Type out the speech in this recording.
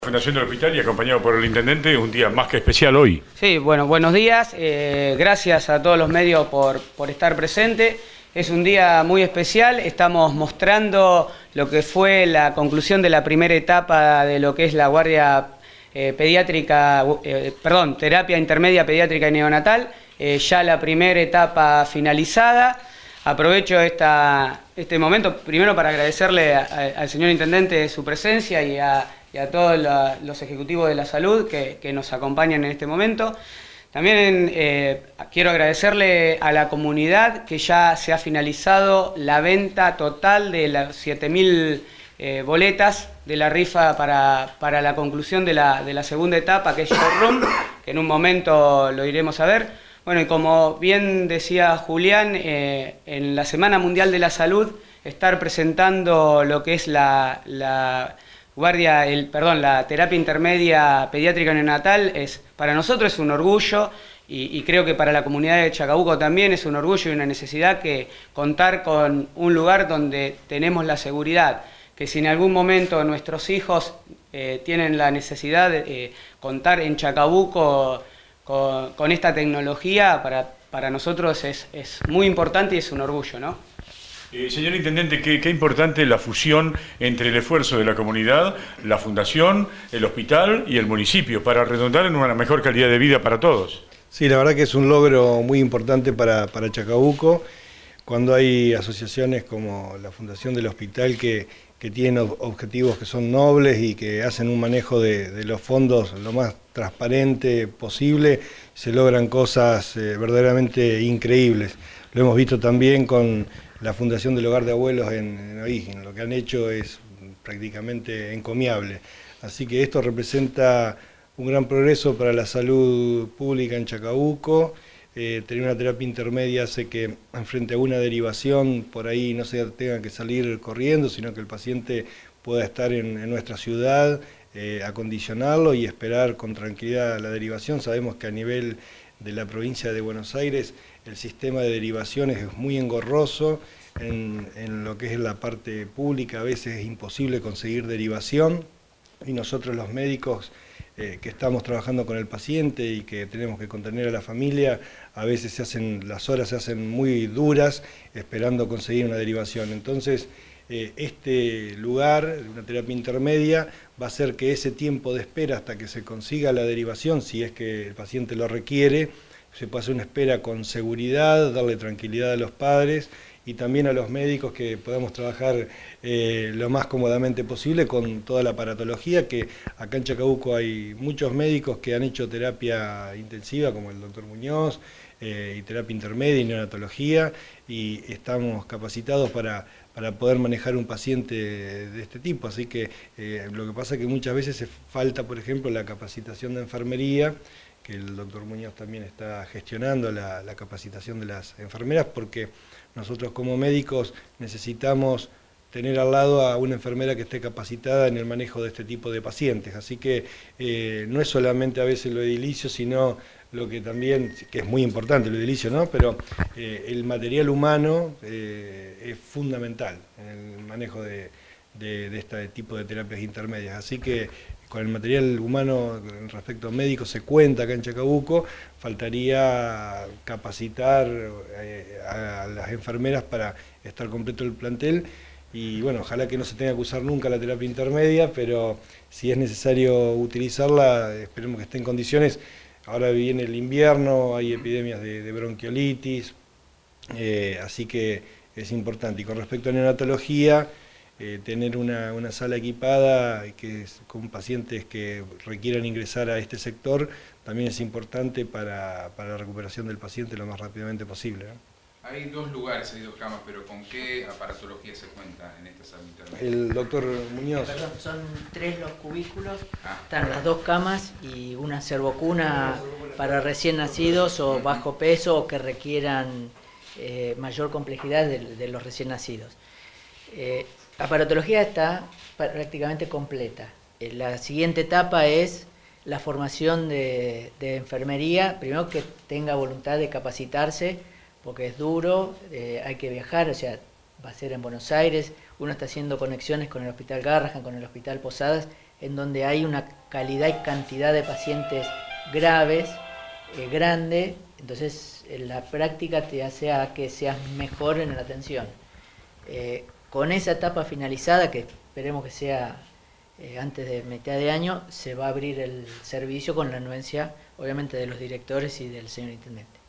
Fundación del Hospital y acompañado por el Intendente, un día más que especial hoy. Sí, bueno, buenos días, gracias a todos los medios por estar presentes. Es un día muy especial, estamos mostrando lo que fue la conclusión de la primera etapa de lo que es la guardia terapia intermedia pediátrica y neonatal, ya la primera etapa finalizada. Aprovecho este momento primero para agradecerle al señor Intendente su presencia y a todos los ejecutivos de la salud que nos acompañan en este momento. También quiero agradecerle a la comunidad que ya se ha finalizado la venta total de las 7.000 boletas de la rifa para la conclusión de la segunda etapa, que es Showroom, que en un momento lo iremos a ver. Bueno, y como bien decía Julián, en la Semana Mundial de la Salud, estar presentando lo que es la terapia intermedia pediátrica neonatal para nosotros es un orgullo y creo que para la comunidad de Chacabuco también es un orgullo y una necesidad que contar con un lugar donde tenemos la seguridad, que si en algún momento nuestros hijos tienen la necesidad de contar en Chacabuco con esta tecnología, para nosotros es muy importante y es un orgullo, ¿no? Señor Intendente, qué importante la fusión entre el esfuerzo de la comunidad, la Fundación, el hospital y el municipio para redundar en una mejor calidad de vida para todos. Sí, la verdad que es un logro muy importante para Chacabuco, cuando hay asociaciones como la Fundación del Hospital que tienen objetivos que son nobles y que hacen un manejo de los fondos lo más transparente posible, se logran cosas verdaderamente increíbles. Lo hemos visto también con la Fundación del Hogar de Abuelos en Origen. Lo que han hecho es prácticamente encomiable. Así que esto representa un gran progreso para la salud pública en Chacabuco. Tener una terapia intermedia hace que frente a una derivación por ahí no se tenga que salir corriendo, sino que el paciente pueda estar en nuestra ciudad, acondicionarlo y esperar con tranquilidad la derivación. Sabemos que a nivel de la provincia de Buenos Aires el sistema de derivaciones es muy engorroso, en lo que es la parte pública a veces es imposible conseguir derivación y nosotros los médicos que estamos trabajando con el paciente y que tenemos que contener a la familia, a veces las horas se hacen muy duras esperando conseguir una derivación. Entonces, este lugar, una terapia intermedia, va a hacer que ese tiempo de espera hasta que se consiga la derivación, si es que el paciente lo requiere, se puede hacer una espera con seguridad, darle tranquilidad a los padres y también a los médicos, que podamos trabajar lo más cómodamente posible con toda la aparatología, que acá en Chacabuco hay muchos médicos que han hecho terapia intensiva, como el doctor Muñoz, y terapia intermedia y neonatología, y estamos capacitados para poder manejar un paciente de este tipo. Así que lo que pasa es que muchas veces falta, por ejemplo, la capacitación de enfermería, que el doctor Muñoz también está gestionando la capacitación de las enfermeras, porque nosotros como médicos necesitamos tener al lado a una enfermera que esté capacitada en el manejo de este tipo de pacientes. Así que no es solamente a veces lo edilicio, sino lo que también, que es muy importante lo edilicio, ¿no? Pero el material humano es fundamental en el manejo de este tipo de terapias intermedias. Así que con el material humano respecto a médicos se cuenta acá en Chacabuco, faltaría capacitar a las enfermeras para estar completo el plantel. Y bueno, ojalá que no se tenga que usar nunca la terapia intermedia, pero si es necesario utilizarla, esperemos que esté en condiciones. Ahora viene el invierno, hay epidemias de bronquiolitis, así que es importante. Y con respecto a neonatología, tener una sala equipada con pacientes que requieran ingresar a este sector también es importante para la recuperación del paciente lo más rápidamente posible, ¿no? Hay 2 lugares, hay 2 camas, pero ¿con qué aparatología se cuenta en esta sala intermedia? El doctor Muñoz. Perdón, son 3 los cubículos, están las 2 camas y una servocuna para recién nacidos o bajo peso o que requieran mayor complejidad de los recién nacidos. La aparatología está prácticamente completa. La siguiente etapa es la formación de enfermería, primero que tenga voluntad de capacitarse, porque es duro, hay que viajar, o sea, va a ser en Buenos Aires, uno está haciendo conexiones con el Hospital Garrahan, con el Hospital Posadas, en donde hay una calidad y cantidad de pacientes graves, grande, entonces la práctica te hace a que seas mejor en la atención. Con esa etapa finalizada, que esperemos que sea antes de mitad de año, se va a abrir el servicio con la anuencia, obviamente, de los directores y del señor intendente.